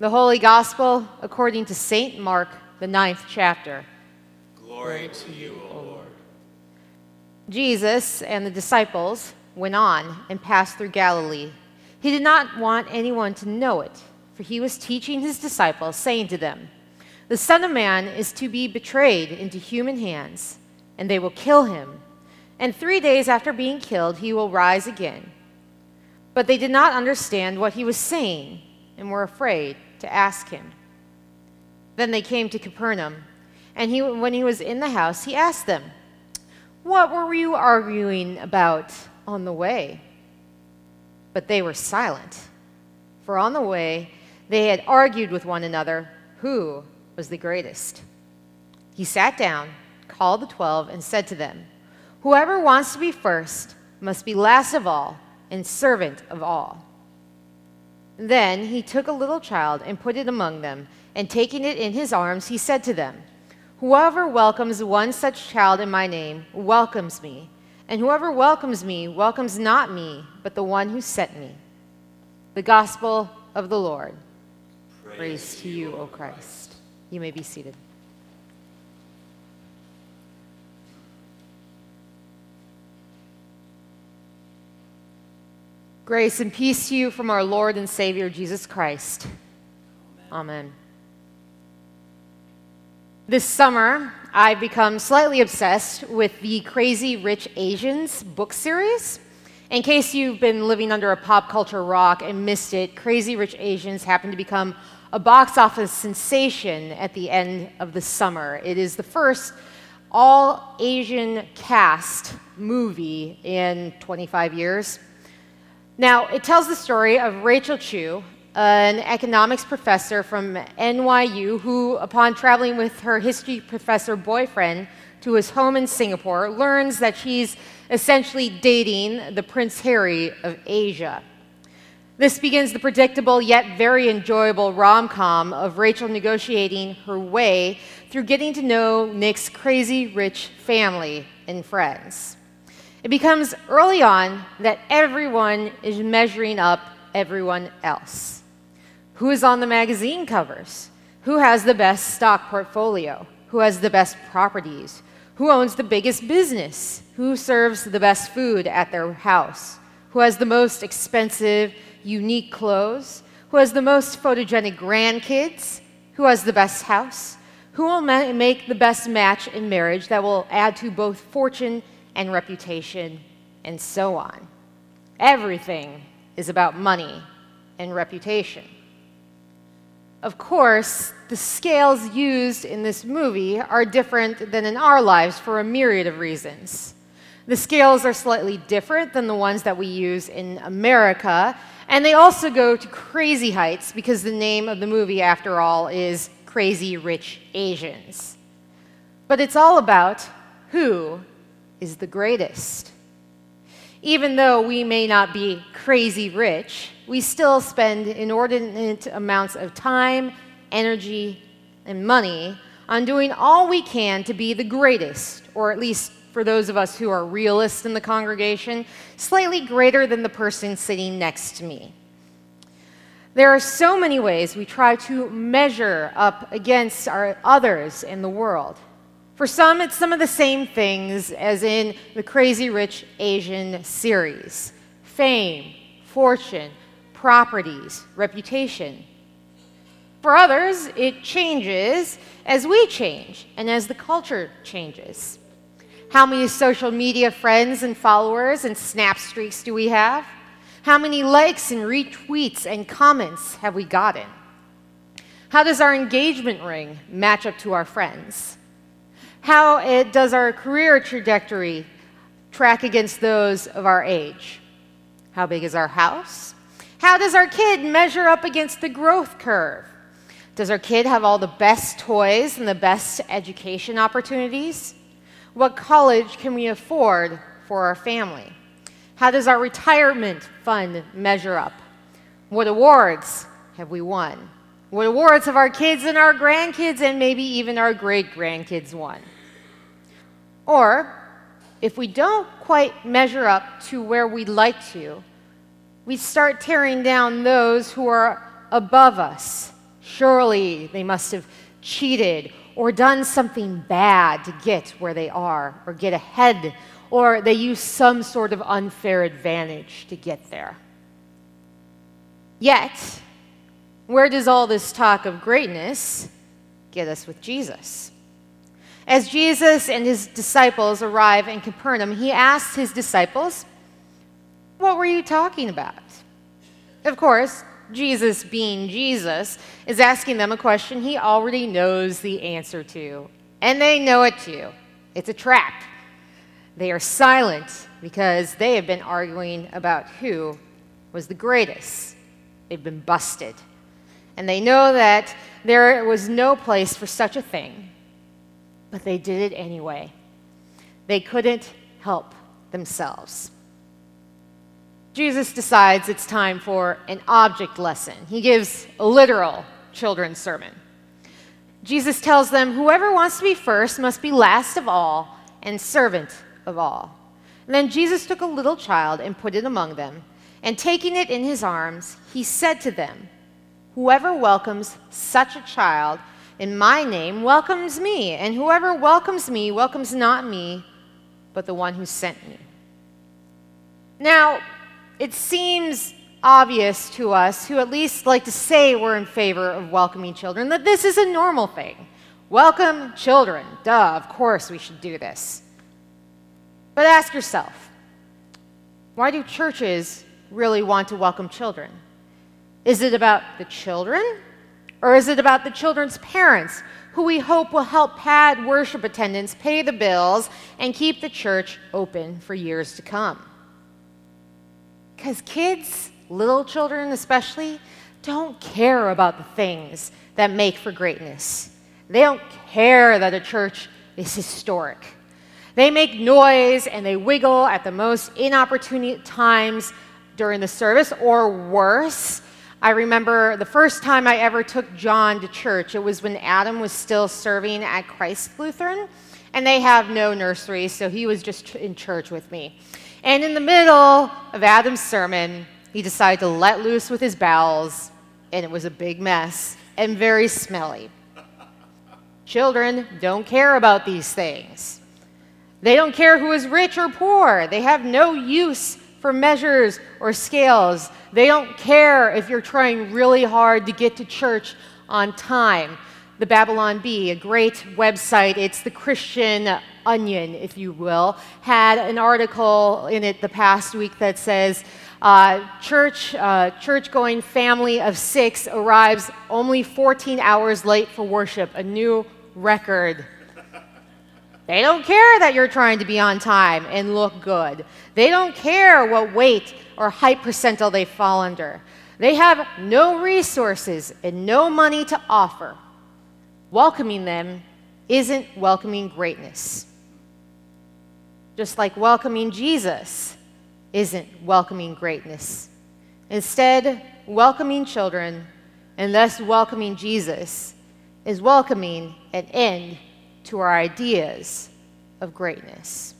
The Holy Gospel according to St. Mark, the 9th chapter. Glory to you, O Lord. Jesus and the disciples went on and passed through Galilee. He did not want anyone to know it, for he was teaching his disciples, saying to them, "The Son of Man is to be betrayed into human hands, and they will kill him. And 3 days after being killed, he will rise again." But they did not understand what he was saying and were afraid to ask him. Then they came to Capernaum, and when he was in the house, he asked them, "What were you arguing about on the way?" But they were silent, for on the way they had argued with one another who was the greatest. He sat down, called the 12, and said to them, "Whoever wants to be first must be last of all and servant of all." Then he took a little child and put it among them, and taking it in his arms, he said to them, "Whoever welcomes one such child in my name welcomes me, and whoever welcomes me welcomes not me, but the one who sent me." The Gospel of the Lord. Praise to you, O Christ. You may be seated. Grace and peace to you from our Lord and Savior, Jesus Christ. Amen. This summer, I've become slightly obsessed with the Crazy Rich Asians book series. In case you've been living under a pop culture rock and missed it, Crazy Rich Asians happened to become a box office sensation at the end of the summer. It is the first all-Asian cast movie in 25 years. Now, it tells the story of Rachel Chu, an economics professor from NYU who, upon traveling with her history professor boyfriend to his home in Singapore, learns that she's essentially dating the Prince Harry of Asia. This begins the predictable yet very enjoyable rom-com of Rachel negotiating her way through getting to know Nick's crazy rich family and friends. It becomes early on that everyone is measuring up everyone else. Who is on the magazine covers? Who has the best stock portfolio? Who has the best properties? Who owns the biggest business? Who serves the best food at their house? Who has the most expensive, unique clothes? Who has the most photogenic grandkids? Who has the best house? Who will make the best match in marriage that will add to both fortune and reputation, and so on? Everything is about money and reputation. Of course, the scales used in this movie are different than in our lives for a myriad of reasons. The scales are slightly different than the ones that we use in America, and they also go to crazy heights because the name of the movie, after all, is Crazy Rich Asians. But it's all about who is the greatest. Even though we may not be crazy rich, we still spend inordinate amounts of time, energy, and money on doing all we can to be the greatest, or at least for those of us who are realists in the congregation, slightly greater than the person sitting next to me. There are so many ways we try to measure up against our others in the world. For some, it's some of the same things as in the Crazy Rich Asian series: fame, fortune, properties, reputation. For others, it changes as we change and as the culture changes. How many social media friends and followers and snap streaks do we have? How many likes and retweets and comments have we gotten? How does our engagement ring match up to our friends? How does our career trajectory track against those of our age? How big is our house? How does our kid measure up against the growth curve? Does our kid have all the best toys and the best education opportunities? What college can we afford for our family? How does our retirement fund measure up? What awards have we won? What awards have our kids and our grandkids and maybe even our great-grandkids won? Or, if we don't quite measure up to where we'd like to, we start tearing down those who are above us Surely they must have cheated or done something bad to get where they are, or get ahead, or they use some sort of unfair advantage to get there. Yet, where does all this talk of greatness get us with Jesus? As Jesus and his disciples arrive in Capernaum, he asks his disciples, "What were you talking about?" Of course, Jesus, being Jesus, is asking them a question he already knows the answer to, and they know it too. It's a trap. They are silent because they have been arguing about who was the greatest. They've been busted. And they know that there was no place for such a thing, but they did it anyway. They couldn't help themselves. Jesus decides it's time for an object lesson. He gives a literal children's sermon. Jesus tells them, "Whoever wants to be first must be last of all and servant of all." And then Jesus took a little child and put it among them, and taking it in his arms, he said to them, "Whoever welcomes such a child in my name welcomes me, and whoever welcomes me welcomes not me, but the one who sent me." Now, it seems obvious to us who at least like to say we're in favor of welcoming children that this is a normal thing. Welcome children. Duh, of course we should do this. But ask yourself, why do churches really want to welcome children? Is it about the children, or is it about the children's parents, who we hope will help pad worship attendance, pay the bills, and keep the church open for years to come? Because kids, little children especially, don't care about the things that make for greatness. They don't care that a church is historic. They make noise and they wiggle at the most inopportune times during the service, or worse. I remember the first time I ever took John to church. It was when Adam was still serving at Christ Lutheran, and they have no nursery, so he was just in church with me. And in the middle of Adam's sermon, he decided to let loose with his bowels, and it was a big mess and very smelly. Children don't care about these things. They don't care who is rich or poor. They have no use for measures or scales. They don't care if you're trying really hard to get to church on time. The Babylon Bee, a great website, it's the Christian Onion, if you will, had an article in it the past week that says, church-going family of 6 arrives only 14 hours late for worship, a new record. They don't care that you're trying to be on time and look good. They don't care what weight or height percentile they fall under. They have no resources and no money to offer. Welcoming them isn't welcoming greatness. Just like welcoming Jesus isn't welcoming greatness. Instead, welcoming children, and thus welcoming Jesus, is welcoming an end to our ideas of greatness.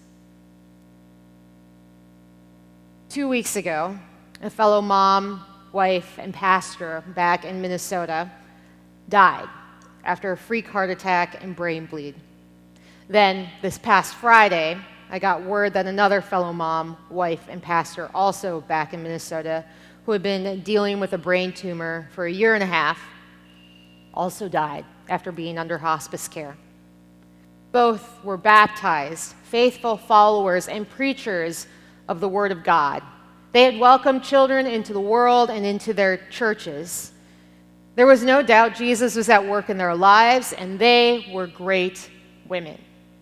2 weeks ago, a fellow mom, wife, and pastor back in Minnesota died after a freak heart attack and brain bleed. Then, this past Friday, I got word that another fellow mom, wife, and pastor, also back in Minnesota, who had been dealing with a brain tumor for a year and a half, also died after being under hospice care. Both were baptized, faithful followers and preachers of the Word of God. They had welcomed children into the world and into their churches. There was no doubt Jesus was at work in their lives, and they were great women.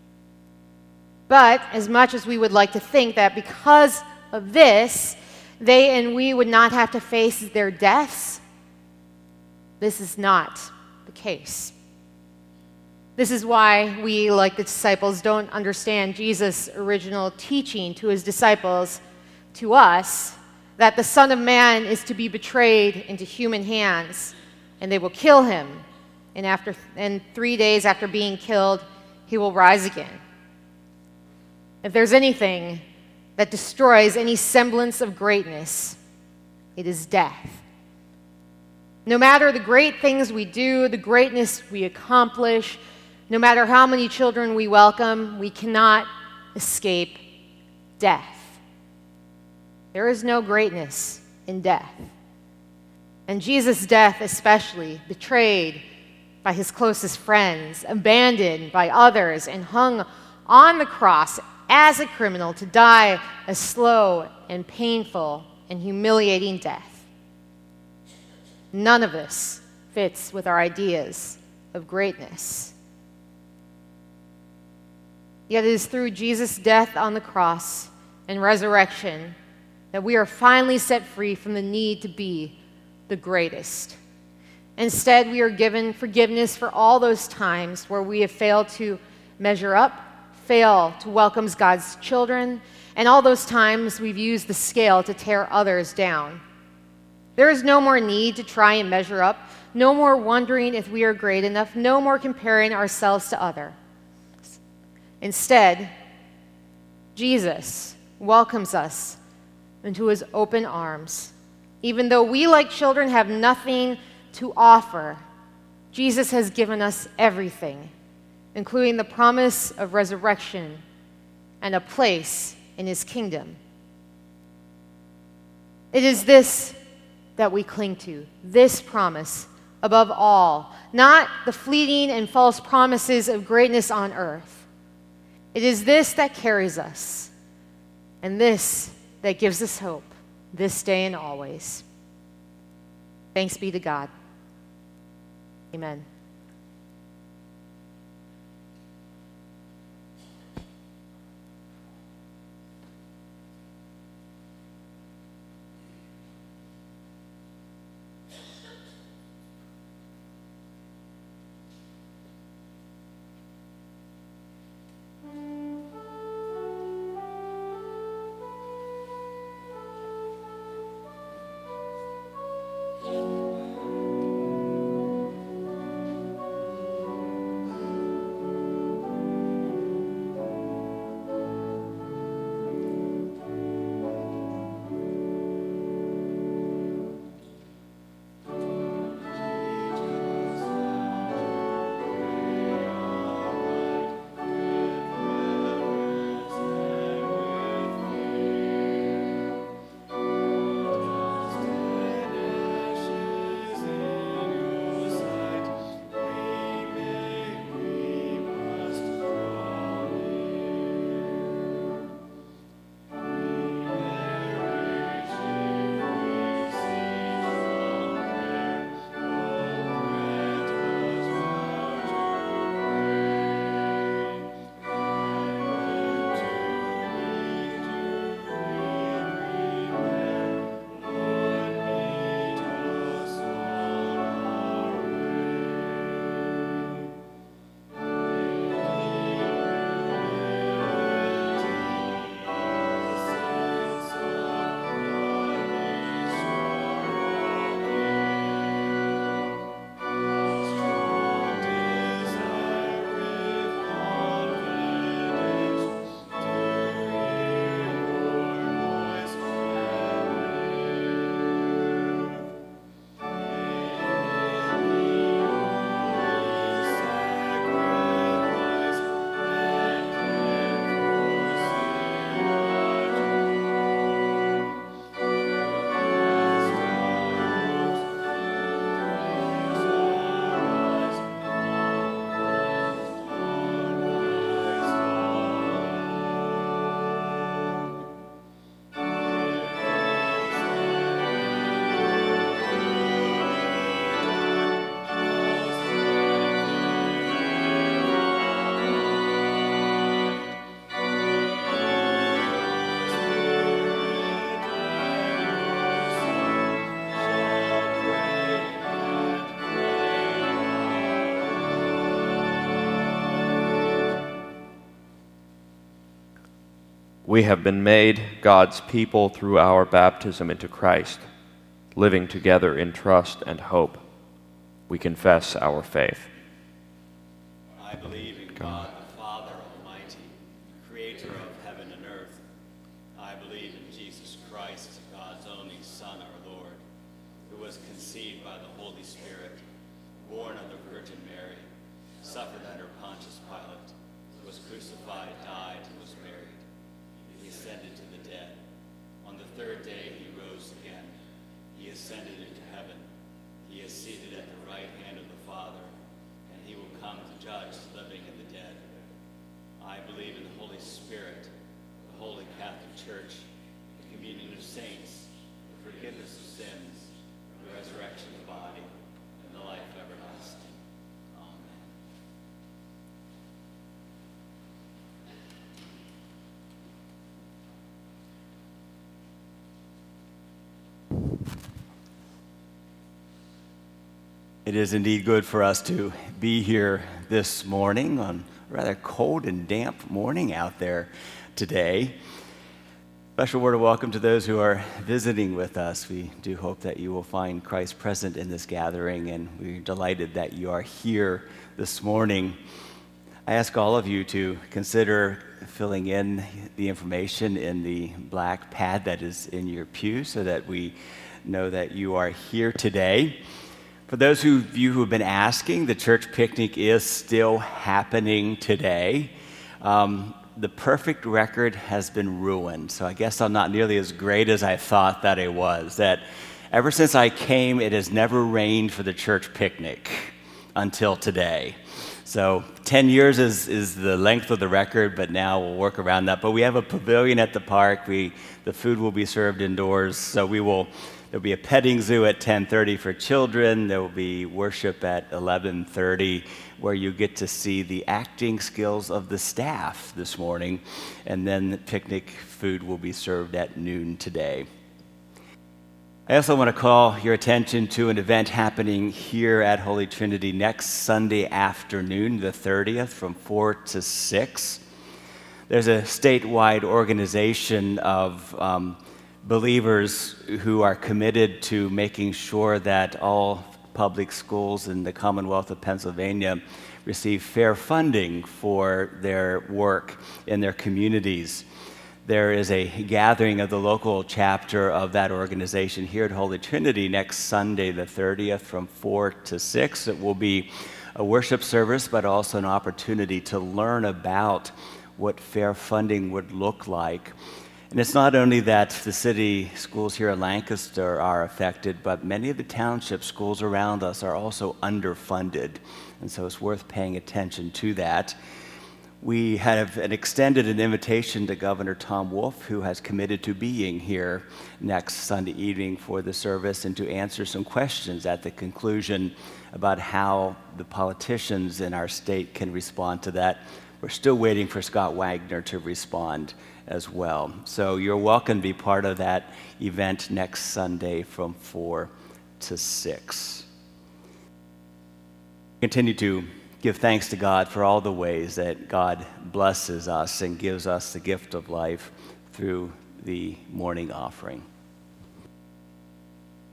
But as much as we would like to think that because of this, they and we would not have to face their deaths, this is not the case. This is why we, like the disciples, don't understand Jesus' original teaching to his disciples, to us, that the Son of Man is to be betrayed into human hands, and they will kill him, and 3 days after being killed, he will rise again. If there's anything that destroys any semblance of greatness, it is death. No matter the great things we do, the greatness we accomplish, no matter how many children we welcome, we cannot escape death. There is no greatness in death. And Jesus' death especially, betrayed by his closest friends, abandoned by others, and hung on the cross as a criminal to die a slow and painful and humiliating death. None of this fits with our ideas of greatness. Yet it is through Jesus' death on the cross and resurrection that we are finally set free from the need to be the greatest. Instead, we are given forgiveness for all those times where we have failed to measure up, fail to welcome God's children, and all those times we've used the scale to tear others down. There is no more need to try and measure up, no more wondering if we are great enough, no more comparing ourselves to others. Instead, Jesus welcomes us into his open arms. Even though we, like children, have nothing to offer, Jesus has given us everything, including the promise of resurrection and a place in his kingdom. It is this that we cling to, this promise above all, not the fleeting and false promises of greatness on earth. It is this that carries us, and this that gives us hope this day and always. Thanks be to God. Amen. We have been made God's people through our baptism into Christ, living together in trust and hope. We confess our faith. I believe in God the Father Almighty, creator of heaven and earth. I believe in Jesus Christ, God's only Son, our Lord, who was conceived by the Holy suffered under Pontius Pilate, was crucified, died, and was buried. He ascended to the dead. On the third day he rose again. He ascended into heaven. He is seated at the right hand of the Father, and he will come to judge the living and the dead. I believe in the Holy Spirit, the Holy Catholic Church, the communion of saints, the forgiveness of sins, the resurrection of the body, and the life everlasting. Amen. It is indeed good for us to be here this morning on a rather cold and damp morning out there today. Special word of welcome to those who are visiting with us. We do hope that you will find Christ present in this gathering, and we're delighted that you are here this morning. I ask all of you to consider filling in the information in the black pad that is in your pew so that we know that you are here today. For those of you who have been asking, the church picnic is still happening today. The perfect record has been ruined, so I guess I'm not nearly as great as I thought that it was. That ever since I came, it has never rained for the church picnic until today. So 10 years is the length of the record, but now we'll work around that. But we have a pavilion at the park. The food will be served indoors, so there'll be a petting zoo at 10:30 for children. There will be worship at 11:30, where you get to see the acting skills of the staff this morning. And then the picnic food will be served at noon today. I also want to call your attention to an event happening here at Holy Trinity next Sunday afternoon, the 30th, from 4 to 6. There's a statewide organization of believers who are committed to making sure that all public schools in the Commonwealth of Pennsylvania receive fair funding for their work in their communities. There is a gathering of the local chapter of that organization here at Holy Trinity next Sunday, the 30th, from 4 to 6. It will be a worship service, but also an opportunity to learn about what fair funding would look like. And it's not only that the city schools here in Lancaster are affected, but many of the township schools around us are also underfunded. And so it's worth paying attention to that. We have extended an invitation to Governor Tom Wolf, who has committed to being here next Sunday evening for the service and to answer some questions at the conclusion about how the politicians in our state can respond to that. We're still waiting for Scott Wagner to respond as well. So you're welcome to be part of that event next Sunday from 4 to 6. Continue to give thanks to God for all the ways that God blesses us and gives us the gift of life through the morning offering.